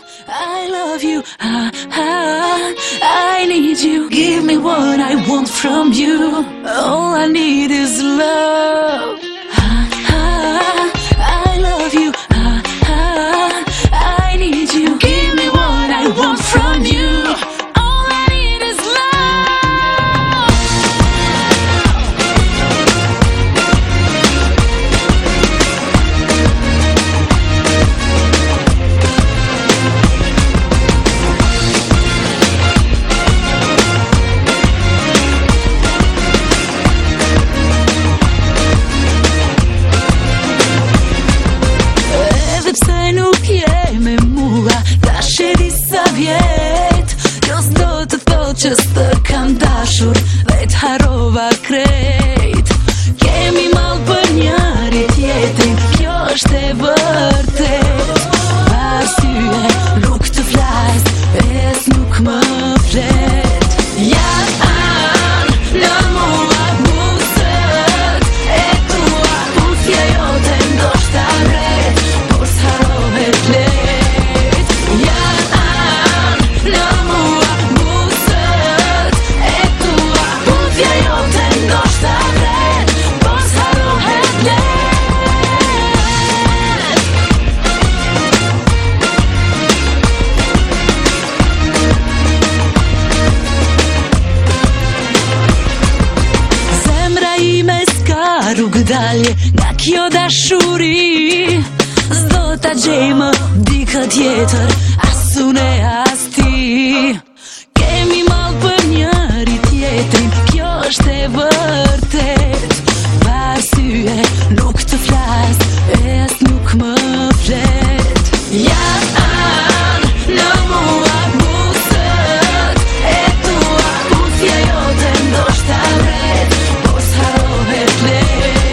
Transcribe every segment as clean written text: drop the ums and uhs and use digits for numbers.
I love you. I need you. Give me what I want from you. All I need is love. I love you. I need you. Give me what I want from you. All I need is just the kandashur vet harova krejt. Kemi mal për njëri tjetrin, kjo është e vërtet. Arsye nuk të flas, es nuk më flet. Janë në mua buzët e tua, puthja jote ndoshta vret, por s'harohet let. Janë në mua rrugë dalje nga kjo dashuri. S'do ta gjej më dikë tjetër, as unë as ti. Kemi mall për njëri tjetrin, kjo është e vërtet. Arsye nuk të flas, es nuk më flet. Janë në mua buzët e tua, puthja jote ndoshta vret, por s'harohet let.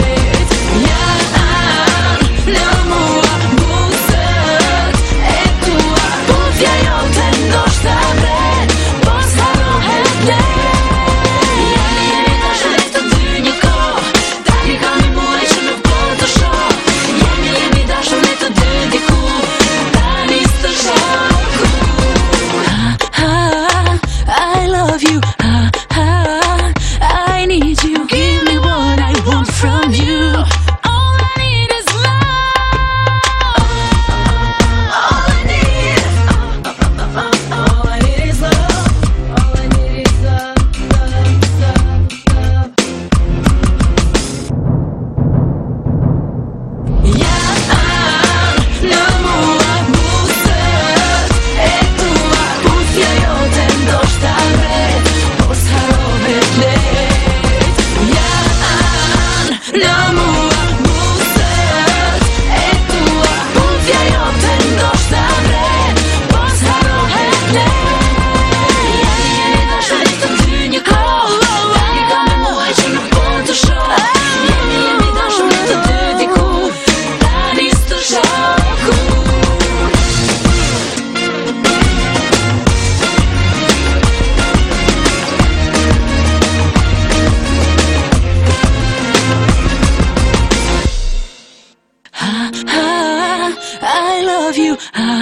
I love you.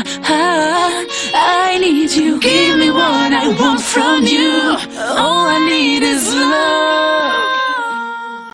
I need you. Give me what I want from you. All I need is love.